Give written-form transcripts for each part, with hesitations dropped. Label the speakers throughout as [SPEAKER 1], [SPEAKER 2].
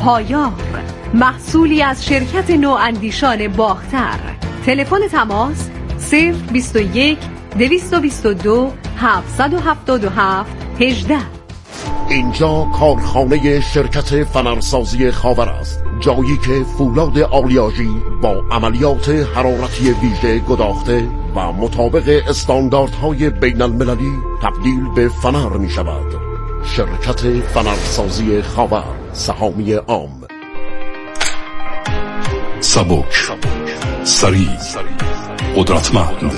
[SPEAKER 1] پایار، محصولی از شرکت نواندیشان باختر. تلفن تماس 021 222 777 18.
[SPEAKER 2] اینجا کارخانه شرکت فنرسازی خاور است، جایی که فولاد آلیاژی با عملیات حرارتی ویژه گداخته و مطابق استانداردهای بین المللی تبدیل به فنر می شود. شرکت فنرسازی خاور، سهامی عام.
[SPEAKER 3] سبک، سریع، قدرتمند.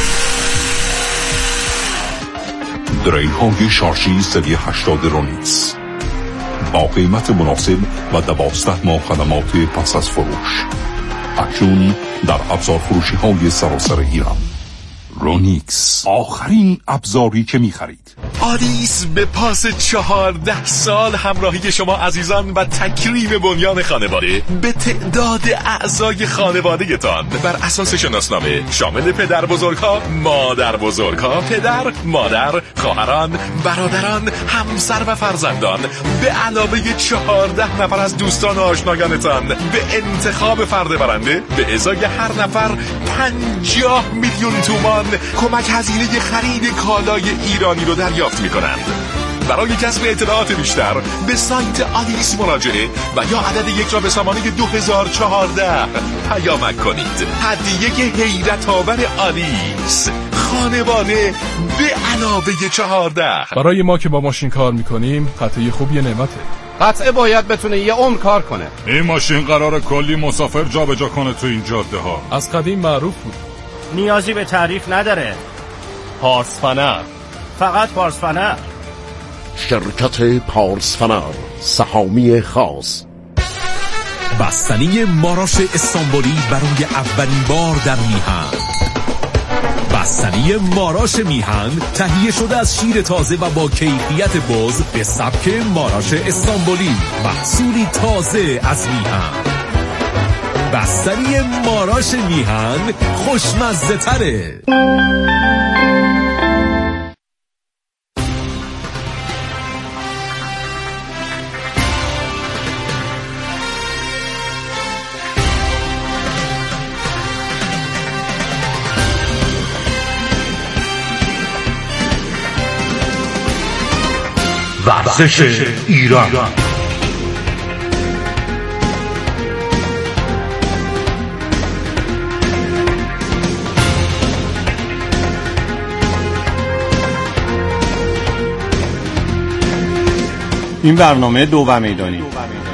[SPEAKER 3] درین های شارژی سری 80 رونیکس با قیمت مناسب و 12 ماه خدمات پس از فروش. اکنون در ابزار فروشی های سراسر ایران. رونیکس، آخرین ابزاری که می‌خرید.
[SPEAKER 4] آلیس به پاس 14 سال همراهی شما عزیزان و تکریم بنیان خانواده به تعداد اعضای خانواده تان بر اساس شناسنامه شامل پدر بزرگها، مادر بزرگها، پدر، مادر، خواهران، برادران، همسر و فرزندان به علاوه 14 نفر از دوستان و آشنایانتان به انتخاب فرد برنده به ازای هر نفر 50 میلیون تومان کمک هزینه خرید کالای ایرانی رو دریافت می‌کنند. برای کسب اطلاعات بیشتر به سایت آلیس مراجعه و یا عدد یک را به سامانه 2014 پیامک کنید. هدیه حیرت آور آلیس، خانواده به علاوه 14.
[SPEAKER 5] برای ما که با ماشین کار می‌کنیم قطعه خوبی نعمته.
[SPEAKER 6] قطعه باید بتونه یه عمر کار کنه.
[SPEAKER 7] این ماشین قراره کلی مسافر جابجا کنه تو این جاده ها.
[SPEAKER 5] از قدیم معروف بود.
[SPEAKER 8] نیازی به تعریف نداره. پارس فنر، فقط پارس فنر.
[SPEAKER 2] شرکت پارس فنر، سهامی خاص.
[SPEAKER 9] بستنی ماراش استانبولی برای اولین بار در میهن. بستنی ماراش میهن تهیه شده از شیر تازه و با کیفیت باز به سبک ماراش استانبولی، محصولی تازه از میهن. بستنی ماراش میهن خوشمزه تره.
[SPEAKER 3] ورزش ایران.
[SPEAKER 6] این برنامه دو و میدانی.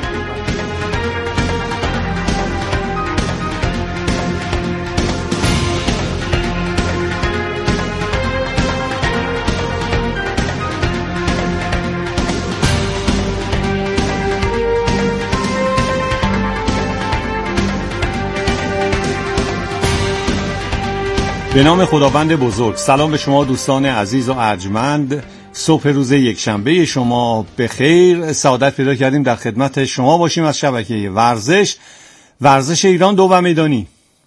[SPEAKER 6] به نام خداوند بزرگ. سلام به شما دوستان عزیز و ارجمند. صبح روز یک شنبه شما به خیر. سعادت پیدا کردیم در خدمت شما باشیم از شبکه ورزش ایران دو و میدانی.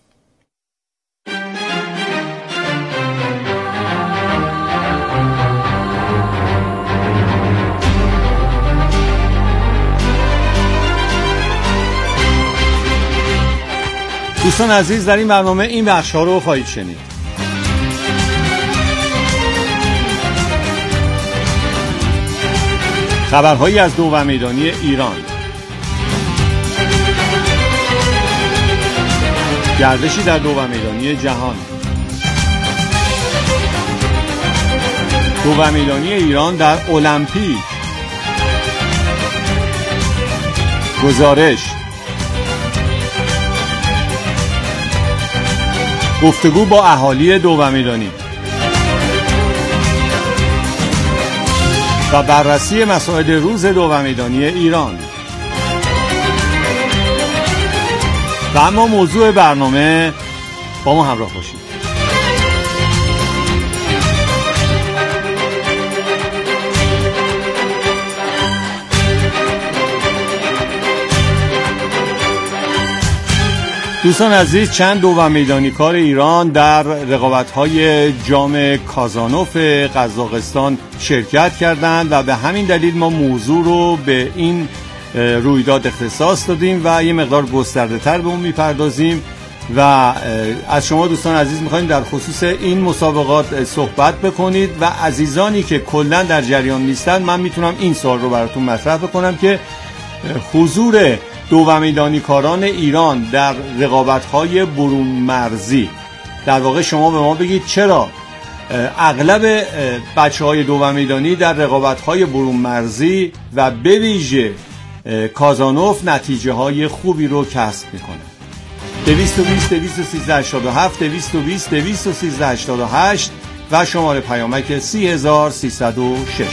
[SPEAKER 6] دوستان عزیز، در این برنامه این بخش‌ها رو خواهید شنید. خبرهایی از دو و میدانی ایران، گردشی در دو و میدانی جهان، دو و میدانی ایران در المپیک، گزارش، گفتگو با اهالی دو و میدانی و بررسی مسائل روز دو و میدانی ایران. و اما موضوع برنامه، با ما همراه باشید. دوستان عزیز، چند دو و میدانی کار ایران در رقابت‌های جام کازانوف قزاقستان شرکت کردند و به همین دلیل ما موضوع رو به این رویداد اختصاص دادیم و یه مقدار گسترده تر به اون میپردازیم و از شما دوستان عزیز میخوایم در خصوص این مسابقات صحبت بکنید و عزیزانی که کلا در جریان نیستن، من میتونم این سوال رو براتون مطرح بکنم که حضور دومیدانی کاران ایران در رقابت‌های برون مرزی، در واقع شما به ما بگید چرا اغلب بچه‌های دومیدانی در رقابت‌های برون مرزی و به ویژه کازانوف نتیجه های خوبی رو کسب میکنه. 220 213 87 220 213 88 و شماره پیامک 30306.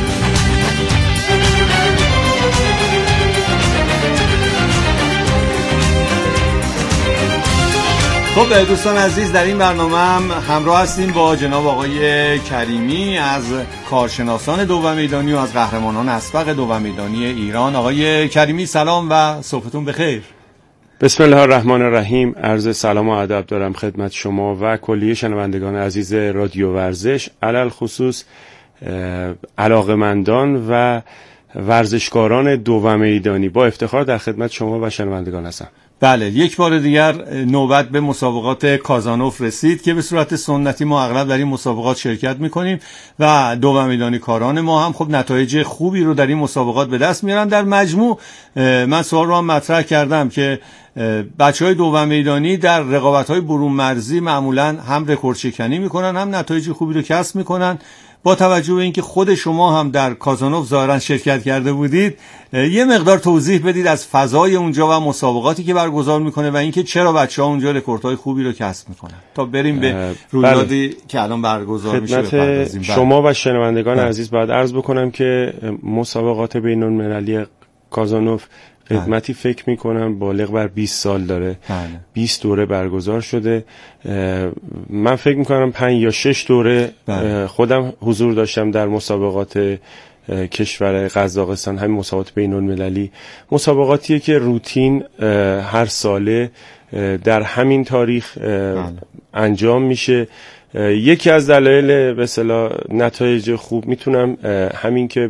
[SPEAKER 6] خب دوستان عزیز، در این برنامه هم همراه هستیم با جناب آقای کریمی از کارشناسان دومیدانی و از قهرمانان اسبق دومیدانی ایران. آقای کریمی سلام و صبحتون بخیر.
[SPEAKER 10] بسم الله الرحمن الرحیم. عرض سلام و ادب دارم خدمت شما و کلیه شنوندگان عزیز رادیو ورزش، علل خصوص علاقمندان و ورزشکاران دومیدانی. با افتخار در خدمت شما و شنوندگان هستم.
[SPEAKER 6] بله، یک بار دیگر نوبت به مسابقات کازانوف رسید که به صورت سنتی ما اغلب در این مسابقات شرکت میکنیم و دومیدانی کاران ما هم خب نتایج خوبی رو در این مسابقات به دست میارن. در مجموع من سوال رو هم مطرح کردم که بچهای دومیدانی در رقابت‌های برون مرزی معمولاً هم رکورد شکنی میکنن هم نتایج خوبی رو کسب میکنن. با توجه به اینکه خود شما هم در کازانوف ظاهرا شرکت کرده بودید، یه مقدار توضیح بدید از فضای اونجا و مسابقاتی که برگزار میکنه و اینکه چرا بچه‌ها اونجا رکوردهای خوبی رو کسب میکنن تا بریم به رویدادی که الان برگزار میشه بپردازیم.
[SPEAKER 10] شما و شنوندگان عزیز باید عرض بکنم که مسابقات بین‌المللی کازانوف خدمتی فکر میکنم بالغ بر 20 سال داره. 20 دوره برگزار شده. من فکر میکنم 5 یا 6 دوره خودم حضور داشتم در مسابقات کشور قزاقستان، همین مسابقات بین المللی. مسابقاتیه که روتین هر ساله در همین تاریخ انجام میشه. یکی از دلایل به اصطلاح نتایج خوب میتونم همین که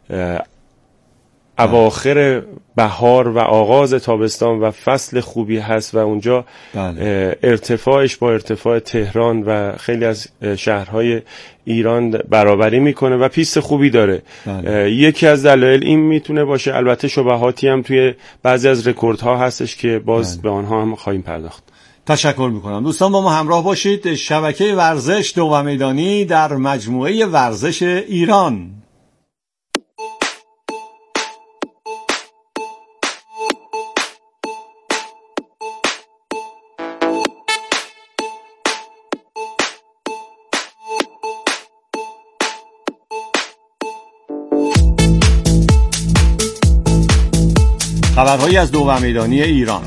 [SPEAKER 10] اواخر بهار و آغاز تابستان و فصل خوبی هست و اونجا ارتفاعش با ارتفاع تهران و خیلی از شهرهای ایران برابری میکنه و پیست خوبی داره. یکی از دلایل این میتونه باشه. البته شبهاتی هم توی بعضی از رکوردها هستش که باز به آنها هم خواهیم پرداخت.
[SPEAKER 6] تشکر میکنم. دوستان با ما همراه باشید. شبکه ورزش دومیدانی در مجموعه ورزش ایران. خبرهایی از دومیدانی ایران.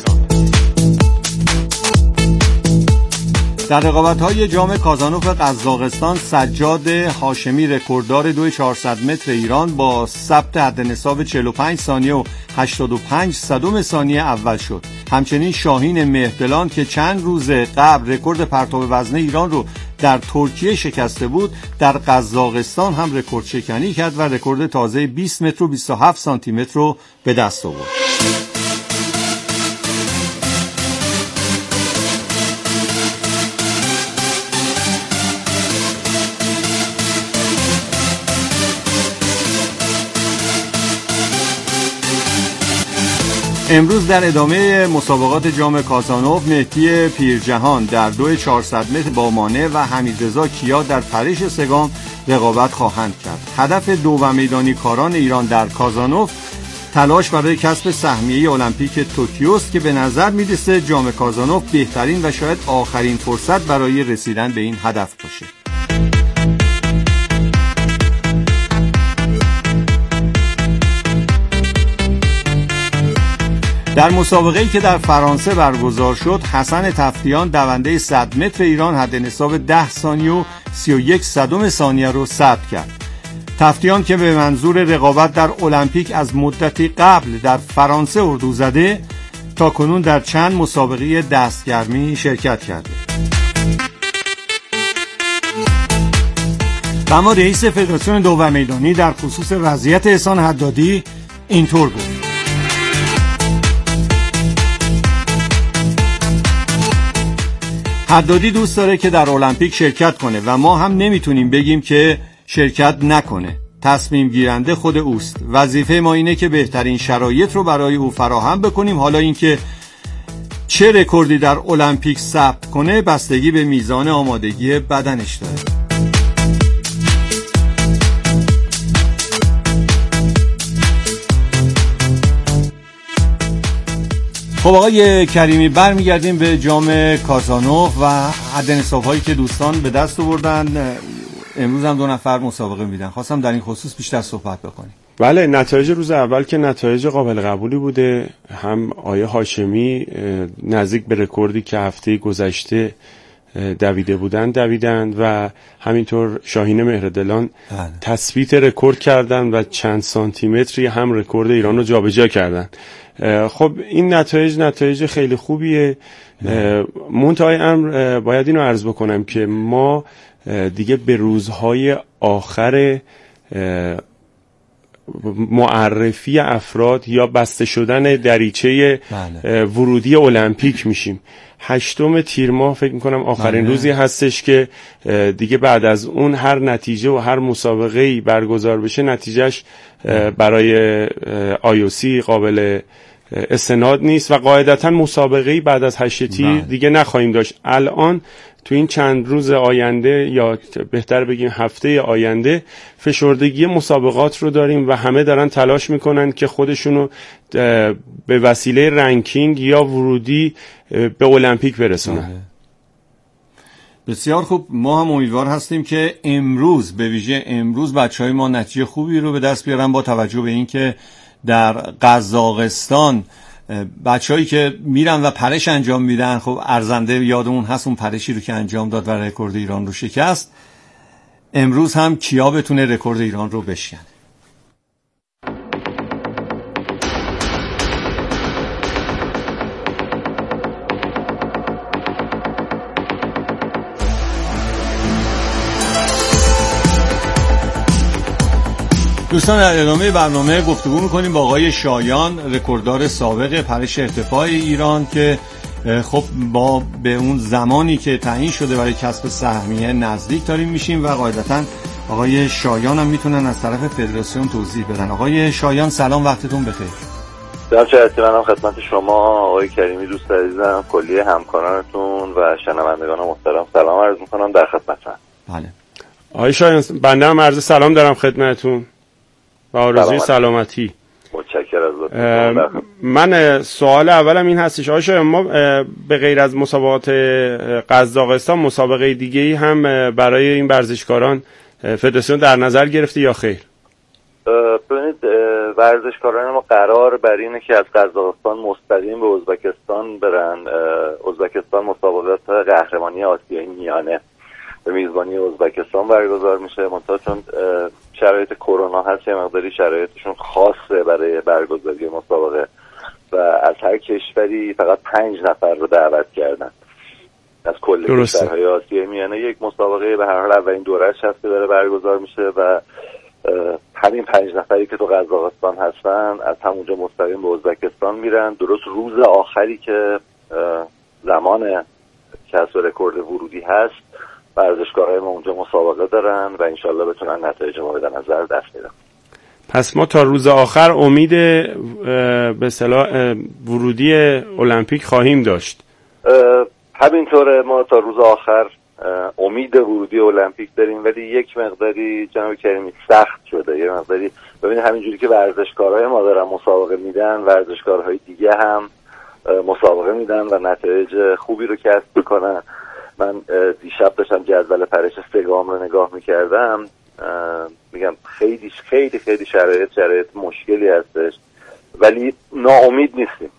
[SPEAKER 6] در رقابت‌های جام کازانوف قزاقستان سجاد هاشمی رکورددار 2400 متر ایران با ثبت حد نصاب 45 ثانیه و 85 صدم ثانیه اول شد. همچنین شاهین مهدلان که چند روز قبل رکورد پرتاب وزنه ایران رو در ترکیه شکسته بود، در قزاقستان هم رکورد شکنی کرد و رکورد تازه 20 متر و 27 سانتی متر رو به دست آورد. امروز در ادامه مسابقات جام کازانوف مهدی پیرجهان در 2400 متر با مانع و حمیدرضا کیا در پرش سگام رقابت خواهند کرد. هدف دومیدانی کاران ایران در کازانوف تلاش برای کسب سهمیه المپیک توکیو است که به نظر میرسه جام کازانوف بهترین و شاید آخرین فرصت برای رسیدن به این هدف باشه. در مسابقه‌ای که در فرانسه برگزار شد، حسن تفتیان دونده 100 متر ایران حد نصاب 10 ثانیه و 31 صدم ثانیه رو ثبت کرد. تفتیان که به منظور رقابت در المپیک از مدتی قبل در فرانسه اردو زده، تا کنون در چند مسابقه دستگرمی شرکت کرده. اما رئیس فدراسیون دومیدانی در خصوص وضعیت احسان حدادی اینطور بود: حدادی دوست داره که در المپیک شرکت کنه و ما هم نمیتونیم بگیم که شرکت نکنه. تصمیم گیرنده خود اوست. وظیفه ما اینه که بهترین شرایط رو برای او فراهم بکنیم. حالا اینکه چه رکوردی در المپیک ثبت کنه بستگی به میزان آمادگی بدنش داره. خب آقای کریمی، برمیگردیم به جام کازانوف و حد نصاب‌هایی که دوستان به دست آوردن. امروز هم 2 نفر مسابقه میدن. خواستم در این خصوص بیشتر صحبت بکنیم.
[SPEAKER 10] بله، نتایج روز اول که نتایج قابل قبولی بوده. هم آیه هاشمی نزدیک به رکوردی که هفته گذشته دویدند و همینطور شاهین مهردلان تثبیت رکورد کردن و چند سانتیمتری هم رکورد ایران رو جابجا کردن. خب این نتایج خیلی خوبیه. منتهای امر باید اینو عرض بکنم که ما دیگه به روزهای آخر معرفی افراد یا بسته شدن دریچه ورودی المپیک میشیم. 8 تیر ماه فکر میکنم آخرین روزی هستش که دیگه بعد از اون هر نتیجه و هر مسابقه‌ای برگزار بشه نتیجهش برای IOC قابل استناد نیست و قاعدتا مسابقه‌ای بعد از 8 تیر دیگه نخواهیم داشت. الان تو این چند روز آینده یا بهتر بگیم هفته آینده فشردگی مسابقات رو داریم و همه دارن تلاش میکنن که خودشونو به وسیله رنکینگ یا ورودی به المپیک برسونن.
[SPEAKER 6] بسیار خوب. ما هم امیدوار هستیم که امروز، به ویژه امروز، بچهای ما نتیجه خوبی رو به دست بیارن، با توجه به اینکه در قزاقستان بچه‌هایی که میرن و پرش انجام میدن، خب ارزنده یادمون هست اون پرشی رو که انجام داد و رکورد ایران رو شکست. امروز هم کیا بتونه رکورد ایران رو بشکنه. دوستان، در ادامه برنامه گفتگو میکنیم با آقای شایان، رکورددار سابق پرش ارتفاع ایران، که خب با به اون زمانی که تعیین شده برای کسب سهمیه نزدیک داریم میشیم و قاعدتا آقای شایان هم میتونن از طرف فدراسیون توضیح بدن. آقای شایان سلام، وقتتون بخیر.
[SPEAKER 11] در چه هستی؟ منم خدمت شما آقای کریمی دوست عزیزم، کلیه همکارانتون و شنوندگان محترم سلام عرض میکنم، در خدمتم.
[SPEAKER 6] بله
[SPEAKER 10] آقای شایان، بنده هم عرض سلام دارم خدمتتون و آرزوی سلامتی.
[SPEAKER 11] متشکرم.
[SPEAKER 10] من سوال اولم این هستش آقای شایان، ما به غیر از مسابقات قزاقستان مسابقه دیگه‌ای هم برای این ورزشکاران فدراسیون در نظر گرفته یا خیر؟
[SPEAKER 11] ببینید، ورزشکاران ما قرار بر اینه که از قزاقستان مستقیم به ازبکستان برن. ازبکستان مسابقات قهرمانی آسیایی میانه به میزبانی ازبکستان برگزار میشه، منتها چون شرایط کرونا هست یه مقداری شرایطشون خاصه برای برگزاری مسابقه و از هر کشوری فقط 5 نفر رو دعوت کردن از کل کشورهای آسیای میانه. یک مسابقه به هر حال اولین دوره‌اش هست که داره برگزار میشه و همین 5 نفری که تو قزاقستان هستن از همونجا مستقیم به ازبکستان میرن. درست روز آخری که زمان کسب رکورد ورودی هست، ورزشکارهای ما اونجا مسابقه دارن و انشالله بتونن نتایج مورد نظر دست بیارن.
[SPEAKER 10] پس ما تا روز آخر امید به اصطلاح ورودی المپیک خواهیم داشت.
[SPEAKER 11] همینطوره، ما تا روز آخر امید ورودی المپیک داریم، ولی یک مقداری جناب کریمی سخت شده. یه مقداری ببینید همینجوری که ورزشکارهای ما دارن مسابقه میدن، ورزشکارهای دیگه هم مسابقه میدن و نتایج خوبی رو کسب میکنن. من دیشب داشتم جدول پرش سگام رو نگاه میکردم، میگم خیلی خیلی خیلی شرایط مشکلی هستش، ولی ناامید نیستیم.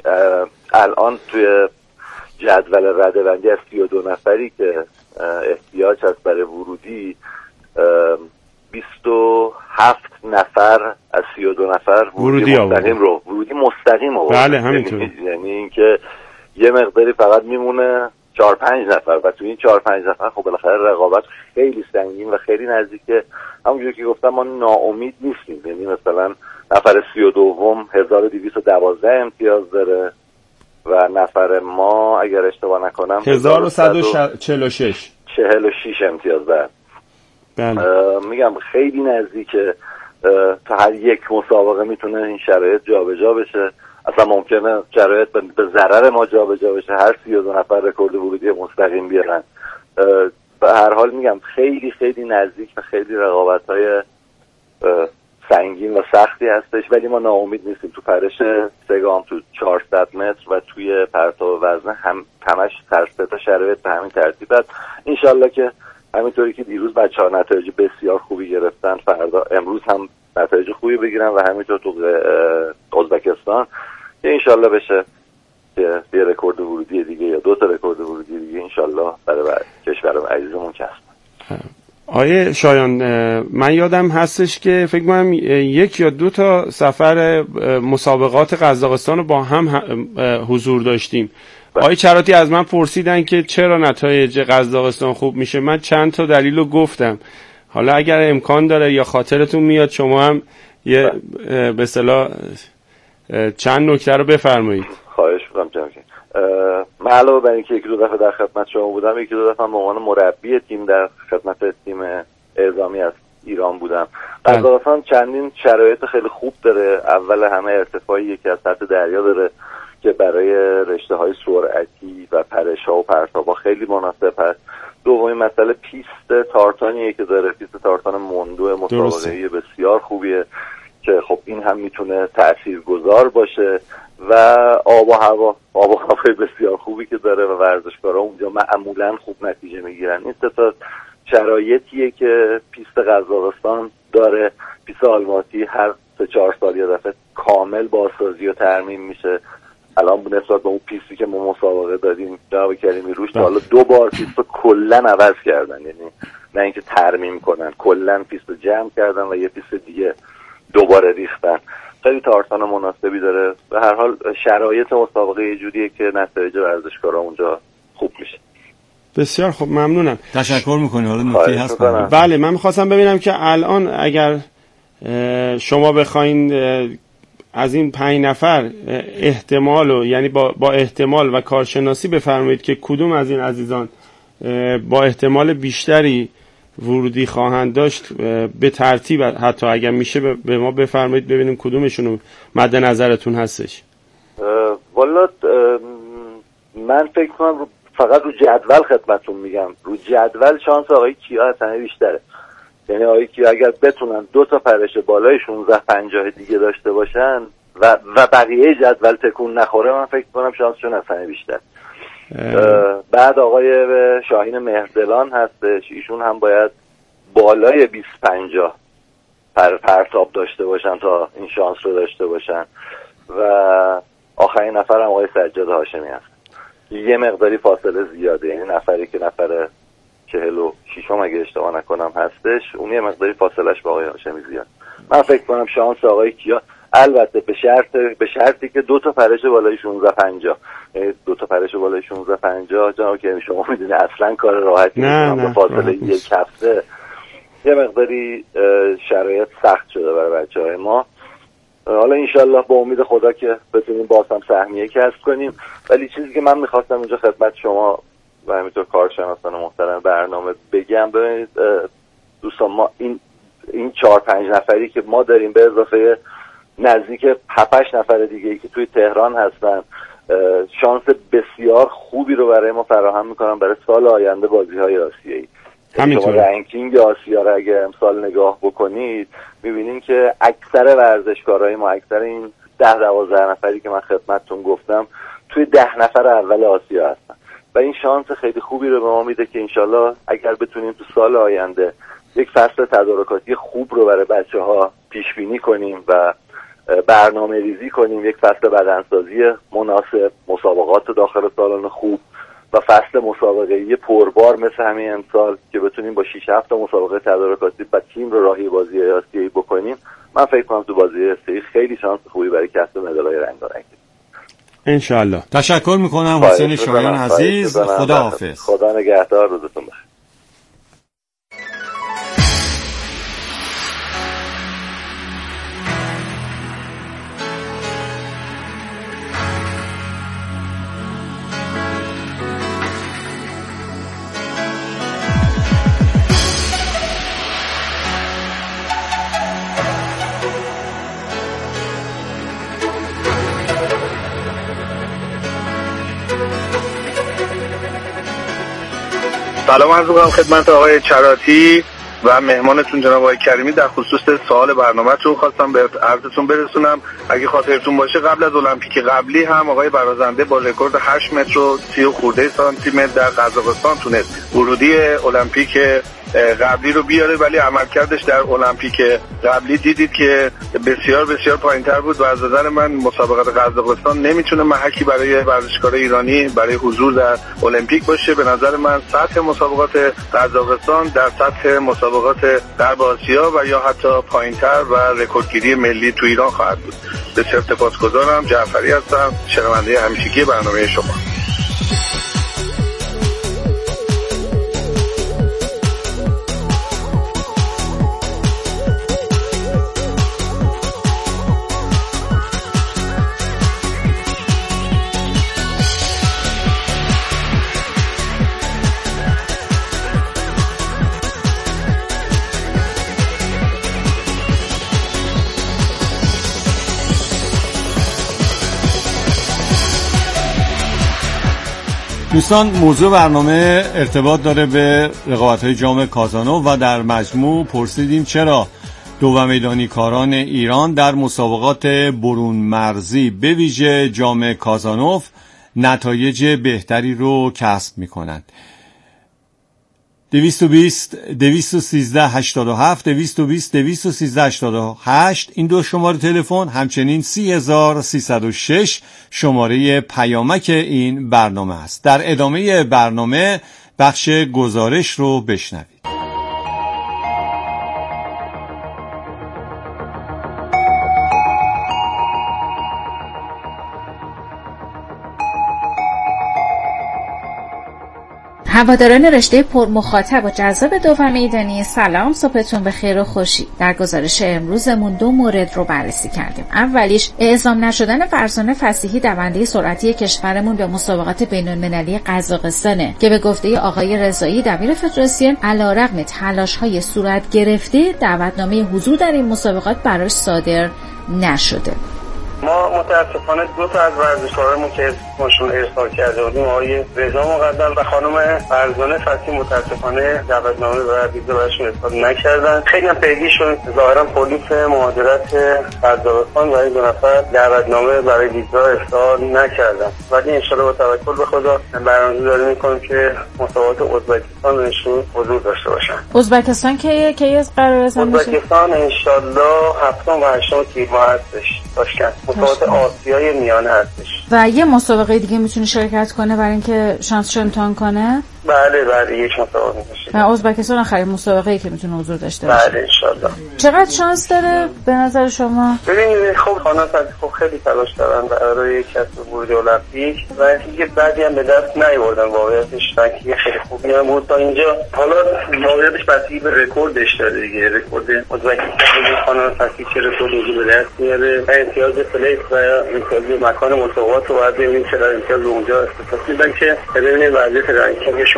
[SPEAKER 11] الان توی جدول رده‌بندی از 32 نفری که احتیاج هست برای ورودی، 27 نفر از 32 نفر ورودی مستقیم رو
[SPEAKER 10] بله همینطور.
[SPEAKER 11] یعنی اینکه یه مقداری فقط میمونه 4-5 نفر و تو این 4-5 نفر خب بالاخره رقابت خیلی سنگین و خیلی نزدیکه. همونجوری که گفتم ما ناامید نیستیم، یعنی مثلا نفر 32 1212 امتیاز داره و نفر ما اگر اشتباه نکنم
[SPEAKER 10] 1146
[SPEAKER 11] امتیاز داره.
[SPEAKER 10] بله.
[SPEAKER 11] میگم خیلی نزدیکه، تا هر یک مسابقه میتونه این شرایط جابجا بشه. اصلا ممکنه شرایط به ضرر ما جابجا بشه، هر 32 نفر رکورد ورودی مستقیم بیارن. به هر حال میگم خیلی خیلی نزدیک و خیلی رقابت‌های سنگین و سختی هستش، ولی ما ناامید نیستیم. تو پرش 3 گام، تو 400 متر و توی پرتاب وزنه همش تا شرایط به همین ترتیب است. انشالله که همینطوری که دیروز بچه‌ها نتایج بسیار خوبی گرفتن، امروز هم نتایج خوبی بگیرن و همینطور تو ازبکستان که انشالله بشه یه رکورد ورودی دیگه یا 2 تا رکورد ورودی دیگه انشالله برای کشور عزیزمون کسب.
[SPEAKER 10] آیه شایان، من یادم هستش که فکر کنم 1 یا 2 تا سفر مسابقات قزاقستان رو با هم حضور داشتیم. آیه چراتی از من پرسیدن که چرا نتایج قزاقستان خوب میشه. من چند تا دلیل رو گفتم. حالا اگر امکان داره یا خاطرتون میاد شما هم یه به اصطلاح چند نکته رو بفرمایید.
[SPEAKER 11] خواهش می‌کنم جناب. من علاوه بر اینکه 1-2 دفعه در خدمت شما بودم، 1-2 دفعه به عنوان مربی تیم در خدمت تیم اعزامی از ایران بودم. قزاقستان چندین شرایط خیلی خوب داره. اول همه ارتفاعی که از سطح دریا داره که برای رشته‌های سرعتی و پرش‌ها و پرتاب‌ها خیلی مناسب است. دومین مسئله پیست تارتانیه که داره، پیست تارتان موندو مسابقه‌ای بسیار خوبیه که خب این هم میتونه تاثیرگذار باشه و آب و هوای بسیار خوبی که داره و ورزشکارا اونجا معمولا خوب نتیجه میگیرن. این سه تا شرایطیه که پیست قزاقستان داره. پیست آلماتی هر 3-4 سال یه دفعه کامل بازسازی و ترمیم میشه. الان نسبت به اون پیستی که ما مسابقه دادیم جناب کریمی روش تا حالا 2 بار پیست رو کلا عوض کردن، یعنی نه اینکه ترمیم کنن، کلا پیست رو جمع کردن و یه پیست دیگه دوباره ریختن. خیلی تارتان مناسبی داره. به هر حال شرایط مسابقه یه جوریه که نتایج ورزشکارا اونجا خوب میشه.
[SPEAKER 10] بسیار خوب، ممنونم.
[SPEAKER 6] تشکر میکنی. حالا نکته هست؟
[SPEAKER 10] بله، من میخواستم ببینم که الان اگر شما بخواین از این 5 نفر احتمالو، یعنی با احتمال و کارشناسی بفرمایید که کدوم از این عزیزان با احتمال بیشتری ورودی خواهند داشت، به ترتیب حتی اگر میشه به ما بفرمایید ببینیم کدومشون مد نظرتون هستش.
[SPEAKER 11] والا من فکر کنم فقط رو جدول خدمتون میگم، رو جدول شانس آقای کیا حسنی بیشتره. یعنی آقای کیا اگر بتونن 2 تا پرش بالای 16-50 دیگه داشته باشن و بقیه جدول تکون نخوره، من فکر کنم شانسشون حسنی بیشتر. بعد آقای شاهین مهردلان هستش، ایشون هم باید بالای 20-50 پرتاب داشته باشن تا این شانس رو داشته باشن. و آخرین نفر هم آقای سجاد هاشمی هست، یه مقداری فاصله زیاده، یعنی نفری که نفر 46 اگه اشتباه نکنم هستش، اون یه مقداری فاصلش با آقای هاشمی زیاد. من فکر کنم شانس آقای کیا، البته به شرطی که 2 تا پرش بالای 16-50، 2 تا پرش بالای 16-50 جناب که شما میدونید اصلا کار راحتی نیست. به فاصله 1 هفته یه مقداری شرایط سخت شده برای بچه‌های ما. حالا انشالله با امید خدا که بتونیم باز هم سهمیه کسب کنیم. ولی چیزی که من میخواستم اینجا خدمت شما و همینطور کارشناسان محترم برنامه بگم، ببینید دوستان، ما این 4-5 نفری که ما داریم به اضافه نزدیک 7-8 نفر دیگه که توی تهران هستن، شانس بسیار خوبی رو برای ما فراهم میکنن برای سال آینده بازی‌های آسیایی. شما رنکینگ آسیا رو اگه امسال نگاه بکنید میبینین که اکثر ورزشکارای ما، اکثر این 10-12 نفری که من خدمتتون گفتم، توی 10 نفر اول آسیا هستن و این شانس خیلی خوبی رو به ما میده که انشالله اگر بتونیم تو سال آینده یک فصل تدارکاتی خوب رو برای بچه‌ها پیش بینی کنیم و برنامه ریزی کنیم، یک فصل بدنسازی مناسب، مسابقات داخل سالن خوب و فصل مسابقه‌ای پربار مثل همین امسال که بتونیم با 6-7 مسابقه تدارکاتی و تیم رو راهی بازی آسیایی بکنیم، من فکر کنم تو بازی آسیایی خیلی شانس خوبی برای کسب مدال‌های رنگارنگ.
[SPEAKER 6] انشالله. تشکر میکنم حسین شایان عزیز. خدا حافظ.
[SPEAKER 11] خدا نگهدار، روزتون بخیر.
[SPEAKER 12] سلام عرض می‌کنم خدمت آقای چراتی و مهمانتون جناب آقای کریمی. در خصوص سوال برنامه‌تون خواستم به عرضتون برسونم. اگه خاطرتون باشه قبل از المپیک قبلی هم آقای برازنده با رکورد 8 متر و 30 خورده سانتی متر در قزاقستان تونست ورودی المپیک قبلی رو بیاره، ولی عملکردش در المپیک قبلی دیدید که بسیار بسیار پایین‌تر بود و از نظر من مسابقات قزاقستان نمیتونه محکی برای ورزشکار ایرانی برای حضور در المپیک باشه. به نظر من سطح مسابقات قزاقستان در سطح مسابقات غرب آسیا و یا حتی پایین‌تر و رکوردگیری ملی تو ایران خواهد بود. بسیار سپاسگزارم. جعفری هستم، شنونده همیشگی برنامه شما.
[SPEAKER 6] دوستان، موضوع برنامه ارتباط داره به رقابت‌های جام کازانوف و در مجموع پرسیدیم چرا دو و میدانی کاران ایران در مسابقات برون مرزی به ویژه جام کازانوف نتایج بهتری رو کسب می‌کنند. 220 213 87 220 213 88 این دو شماره تلفن، همچنین 30306 شماره پیامک این برنامه است. در ادامه برنامه بخش گزارش رو بشنوید.
[SPEAKER 13] هواداران رشته پر مخاطب و جذاب دو و میدانی، سلام، صبحتون بخیر و خوشی. در گزارش امروزمون دو مورد رو بررسی کردیم. اولیش اعزام نشدن فرزانه فصیحی دونده سرعتی کشورمون به مسابقات بین‌المللی قزاقستانه که به گفته آقای رضایی دبیر فدراسیون علیرغم تلاش‌های صورت گرفته دعوتنامه حضور در این مسابقات براش صادر نشده.
[SPEAKER 12] ما متاسفانه دو تا از ورزشکارامون که اسمشون ارسال کرده بودیم، آقای رضا مقدم و خانم فرزانه فصیحی، متاسفانه دعوتنامه و ویزا براشون ارسال نکردن. خیلی هم پیگیر شد، ظاهرا پلیس مهاجرت قزاقستان برای دو نفر دعوتنامه برای ویزا ارسال نکردن. ولی ان شاءالله با توکل به خدا برنامه داریم می‌کنیم که مسابقات ازبکستان نشون حضور داشته باشن.
[SPEAKER 13] ازبکستان کی از قرار بزنه؟
[SPEAKER 12] ازبکستان ان شاءالله 7 و 8 تیر ماه هستش. تاشکند. مسابقات آسیای میانه هستش.
[SPEAKER 13] و یه مسابقه دیگه میتونه شرکت کنه برای اینکه شانسش امتحان کنه؟
[SPEAKER 12] بله یک مسابقه میشه.
[SPEAKER 13] و ازبکستان آخرین مسابقه‌ای که میتونه حضور داشته باشه.
[SPEAKER 12] بله ان شاءالله.
[SPEAKER 13] چقدر شانس داره به نظر شما؟
[SPEAKER 12] ببینید خب خانم خب خیلی تلاش کردن برای کسب ورود المپیک و اینکه بعدی هم به دست نیاوردن. واقعیتش رنکینگ خیلی خوبی هم بود تا اینجا. حالا واقعیتش بستگی به رکوردش داره دیگه. رکورد ازبکستان خانم فصیحی چه رکوردی به دست میاره و امتیاز پلیس و امتیاز مکان مسابقات رو باید ببینیم چه امتیاز اونجا استفاده می‌کنن که ببینید وضعیت رنکینگشون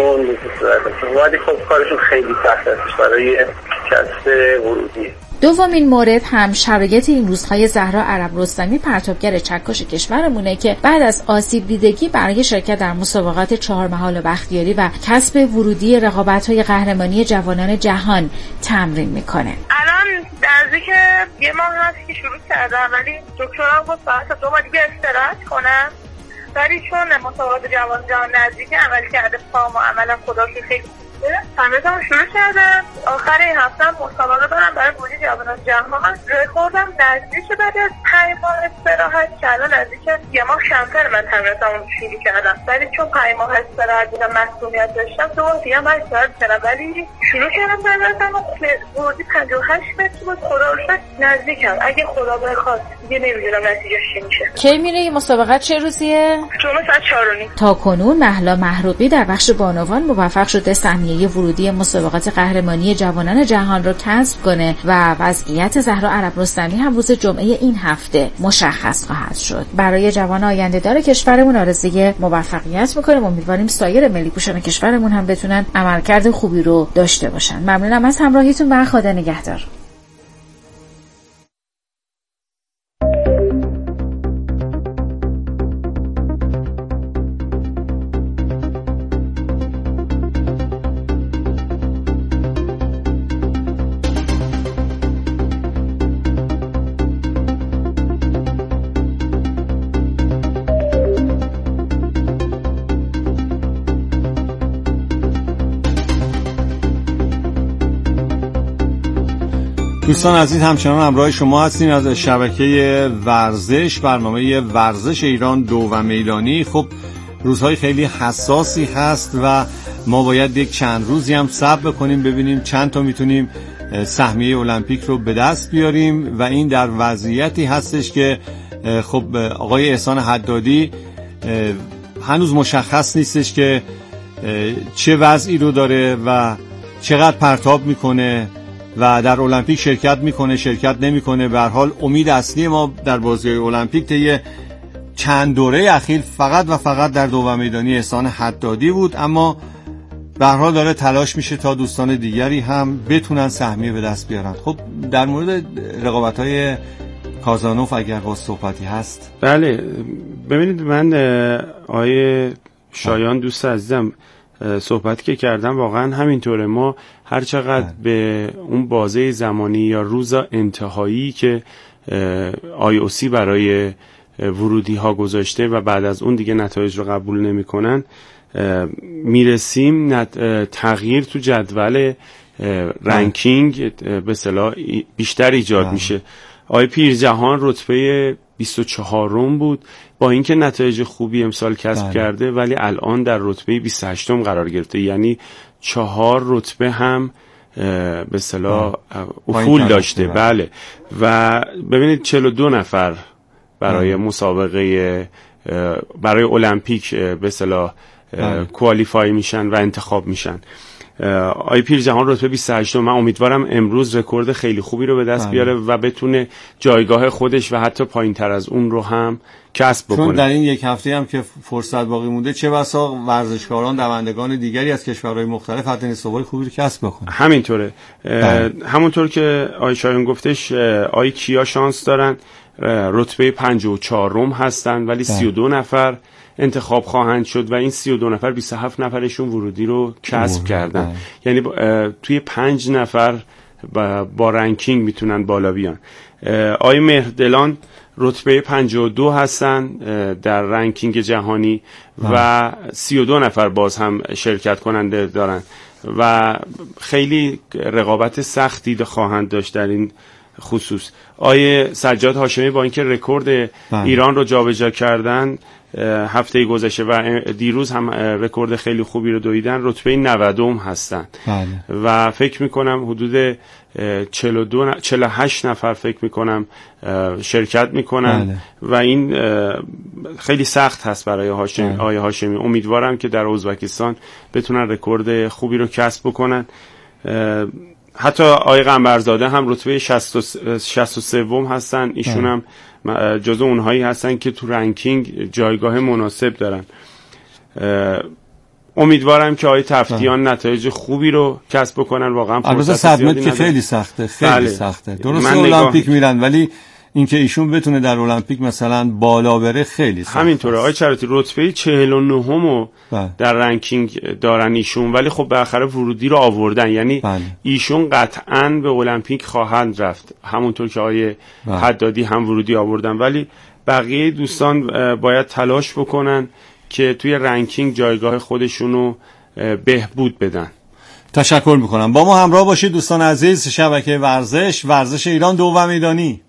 [SPEAKER 12] ولی خب کارشون خیلی سخت است برای کسب ورودی.
[SPEAKER 13] دومین مورد هم شرایط این روزهای زهرا عرب رستمی، پرتابگر چکش کشورمونه که بعد از آسیب دیدگی برای شرکت در مسابقات 4 محال بختیاری و کسب ورودی رقابت‌های قهرمانی جوانان جهان تمرین میکنه.
[SPEAKER 14] الان نزدیک یه ماه هست که شروع کردم، ولی دکترم گفت بعد 2 ماه دیگه استراحت کنم، ولی چون مسابقات جوان جهان نزدیک عمل کرده پام و عملم خداشو خیلی خوبه، تمرینم شروع کردم. آخر این هفته مسابقه دارم برای ورودی جوانان جهان. رکوردم نزدیک بعد از 5 ماه استراحت که الان نزدیک یه ماه کمتر من تمرینم شروع کردم، ولی چون 5 ماه استراحت بودم مسئولیت داشتم 2 ماه دیگه من استراحت کردم، ولی شروع کردم تمرینم ورودی 58 متر بود. خدا رو شکر نزدیکم. اگه خدا بخواد دیگه نمیدونم نتیجهش چی میشه.
[SPEAKER 13] کی میره این مسابقه؟ چه روزیه؟
[SPEAKER 14] جمعه ساعت 4:30.
[SPEAKER 13] تا کنون مهلا محروبی در بخش بانوان موفق شده سهمیه ورودی مسابقات قهرمانی جوانان جهان رو کسب کنه و وضعیت زهرا عرب رستمی هم روز جمعه این هفته مشخص خواهد شد. برای جوان آینده‌دار کشورمون آرزوی موفقیت می‌کنیم. امیدواریم سایر ملی پوشان کشورمون هم بتونن عملکرد خوبی رو داشته باشن. ممنونم از همراهیتون و خدا نگهدار.
[SPEAKER 6] دوستان عزیز همچنان همراه شما هستیم از شبکه ورزش، برنامه ورزش ایران 2 میدانی. خب روزهای خیلی حساسی هست و ما باید یک چند روزی هم صبر کنیم ببینیم چند تا میتونیم سهمیه المپیک رو به دست بیاریم و این در وضعیتی هستش که خب آقای احسان حدادی هنوز مشخص نیستش که چه وضعی رو داره و چقدر پرتاب میکنه و در المپیک شرکت میکنه شرکت نمیکنه. به هر حال امید اصلی ما در بازی‌های المپیک طی چند دوره اخیر فقط و فقط در 2 میدانی احسان حدادی بود، اما به هر حال داره تلاش میشه تا دوستان دیگری هم بتونن سهمیه به دست بیارن. خب در مورد رقابت‌های کازانوف اگر با صحبتی هست.
[SPEAKER 10] بله ببینید، من آیه شایان دوست عزیزم صحبتی که کردم واقعا همینطوره. ما هر چقدر به اون بازه زمانی یا روز انتهایی که IOC برای ورودی ها گذاشته و بعد از اون دیگه نتایج رو قبول نمی کنن میرسیم، تغییر تو جدول رنکینگ به اصطلاح بیشتر ایجاد میشه. آقای پیرجهان رتبه 24م بود با اینکه نتایج خوبی امسال کسب کرده، ولی الان در رتبه 28م قرار گرفته، یعنی 4 رتبه هم به اصطلاح افول داشته. بله و ببینید 42 نفر برای مسابقه برای المپیک به اصطلاح کوالیفای میشن و انتخاب میشن. آی پیرجهان رتبه 28. من امیدوارم امروز رکورد خیلی خوبی رو به دست بیاره و بتونه جایگاه خودش و حتی پایین‌تر از اون رو هم کسب بکنه. چون
[SPEAKER 6] در این یک هفته هم که فرصت باقی مونده چه بسا ورزشکاران دوندگان دیگری از کشورهای مختلف حتی نصابای خوبی رو کسب بکنن.
[SPEAKER 10] همینطوره. همونطور که آی شایان گفتش آی کیا شانس دارن، رتبه 54م هستن ولی 32 نفر انتخاب خواهند شد و این 32 نفر 27 نفرشون ورودی رو کسب کردن. یعنی توی 5 نفر با رنکینگ میتونن بالا بیان. آقای مهردلان رتبه 52 هستن در رنکینگ جهانی و 32 نفر باز هم شرکت کننده دارن و خیلی رقابت سختی خواهند داشت در این خصوص. آیه سجاد هاشمی با اینکه رکورد ایران رو جابجا کردن هفته گذشته و دیروز هم رکورد خیلی خوبی رو دویدن، رتبه 90 هستن و فکر میکنم حدود 48 نفر فکر میکنم شرکت میکنن و این خیلی سخت هست برای آیه هاشمی. امیدوارم که در ازبکستان بتونن رکورد خوبی رو کسب بکنن. حتی آقای قنبرزاده هم رتبه 63 هستن، ایشون هم جزو اونهایی هستن که تو رنکینگ جایگاه مناسب دارن. امیدوارم که آقای تفتیان نتایج خوبی رو کسب بکنن. واقعا
[SPEAKER 6] فرصت 100 متر که خیلی سخته، خیلی سخته. درسته المپیک میرن ولی اینکه ایشون بتونه در المپیک مثلا بالا بره خیلی سخته.
[SPEAKER 10] همینطوره. آقای چراتی رتبه 49 در رنکینگ دارن ایشون، ولی خب بالاخره ورودی رو آوردن، یعنی ایشون قطعاً به المپیک خواهند رفت، همونطور که آقای حدادی هم ورودی آوردن، ولی بقیه دوستان باید تلاش بکنن که توی رنکینگ جایگاه خودشونو بهبود بدن.
[SPEAKER 6] تشکر میکنم. با ما همراه باشید دوستان عزیز. شبکه ورزش ایران 2 میدانی.